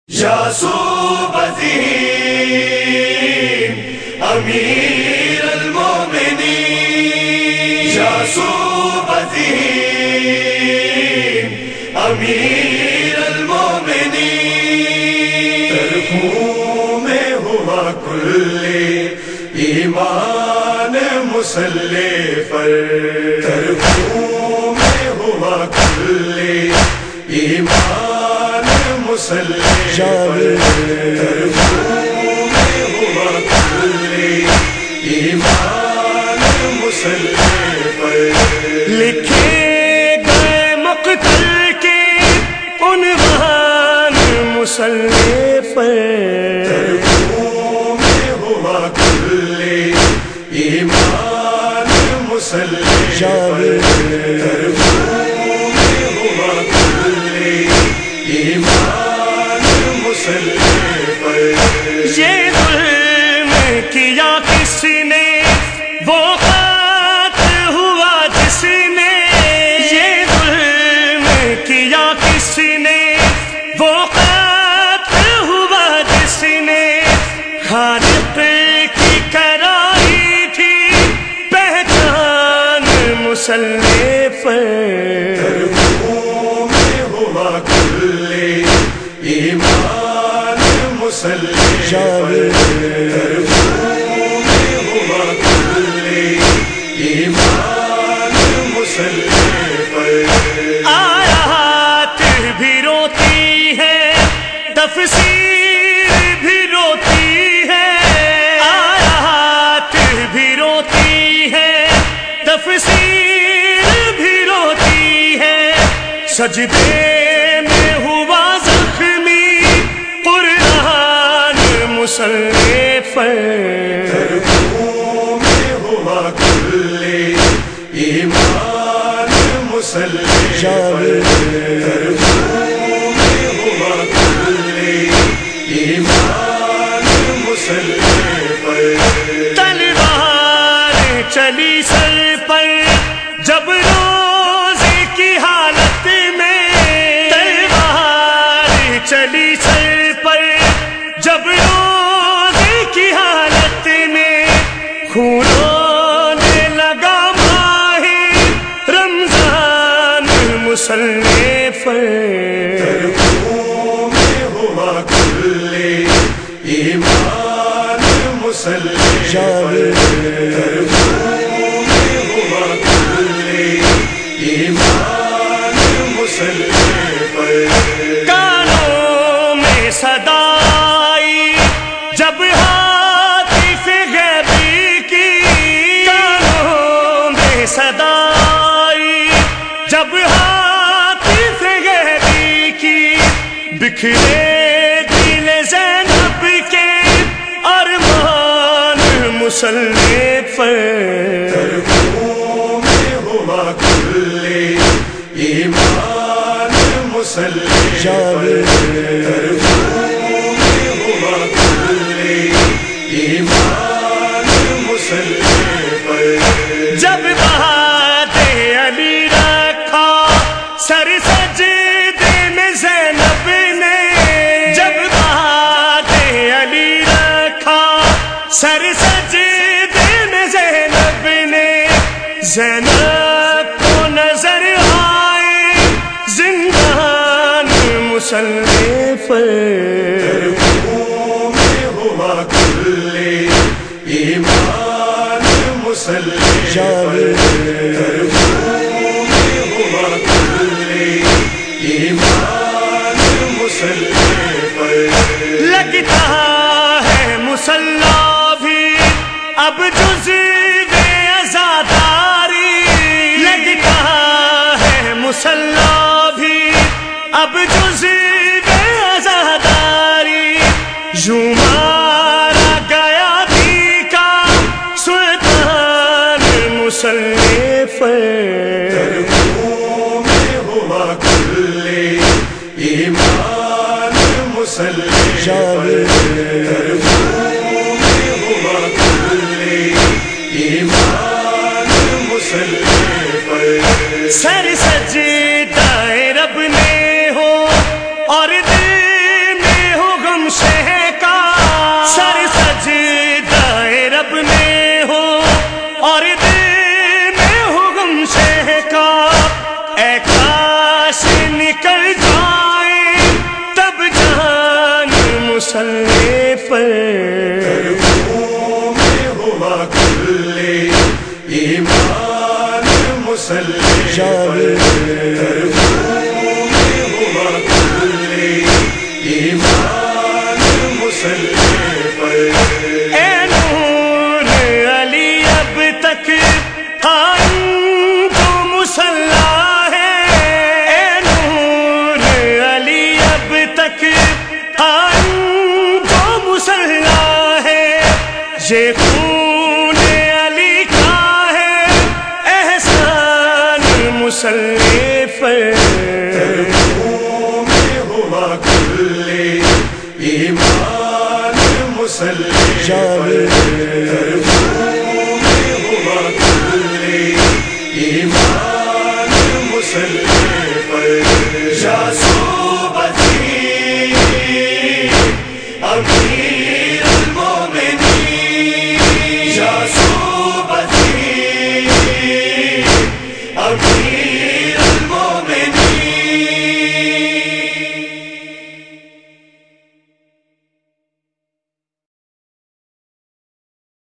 یا صوبتین امیر المومنین، یا صوبتین امیر المومنین، ترکوں میں ہوا کل ایمان مسلح پر، ترکوں میں ہوا کل ایمان مسلح پر، ترکوں میں ہوا کل ایمان مسلح پر، لکھے گئے مقتل کے عنوان مسلح پر، ترکوں میں ہوا کل ایمان مسلح پر، ترکوں میں ہوا کل ایمان مسلح پر، یہ ظلم کیا کس نے، وہ قاتل ہوا جس نے، یہ ظلم کیا کس نے، وہ قاتل ہوا جس نے، خالق کی کرائی تھی پہچان مسلح پر، ترکوں میں ہوا کل ایمان مسلح پر، ترکوں میں ہوا کل ایمان مسلح پر، آیات بھی روتی ہے، تفسیر بھی روتی ہے، آیات بھی روتی ہے، تفسیر بھی روتی ہے، سجدے میں ہوا زخمی قرآن مسلح پر، ترکوں میں ہوا کل ایمان مسلح پر، ترکوں میں ہوا کل ایمان مسلح پر، تلوار چلی سر پر جب روزے کی حالت میں، تلوار چلی سر پر جب روزے کی حالت میں، خون رونے لگا ماہ رمضان مسلح پر، ترکوں میں ہوا کل ایمان مسلح پر، ترکوں میں ہوا کل ایمان مسلح پر، کانوں میں صدا آئی جب ہاتف غیبی کی، کانوں میں صدا آئی جب ہاتف غیبی کی، بکھرے دل زینب کے ارمان مسلح پر، ترکوں میں ہوا کل ایمان مسلح پر، ترکوں میں ہوا کل ایمان مسلح پر، جب بہاد علی رکھا سر سجدے میں زینب نے، جب بہاد علی رکھا سر سجدے میں زینب نے، زینب کو نظر آئے زندان مسلح پر، ترکوں میں ہوا کل ایمان مسلح پر، ترکوں میں ہوا کل ایمان مسلح پر، لگتا ہے مسلح بھی اب جزو عزاداری، لگتا ہے مسلح بھی اب جزو عزاداری، یوں مارا گیا بھی کا سلطان مسلح پر، ترکوں میں ہوا کل ایمان مسلح پر، ترکوں میں ہوا کل ایمان مسلح پر، سر سجدہ رب میں ہو اور دل میں ہو مسلح پر ترحوم ہوا کلی ایمان مسلح پر ترحوم ہوا کلی ایمان مسلح پر اے نور علی اب تک قائم جو مسلح ہے اے نور علی اب تک قائم جو مسلح ہے یہ خون علی کا ہے احسان مسلح پر ترحوم ہوا کلی ایمان مسلح پر ترحوم ہوا کلی ایمان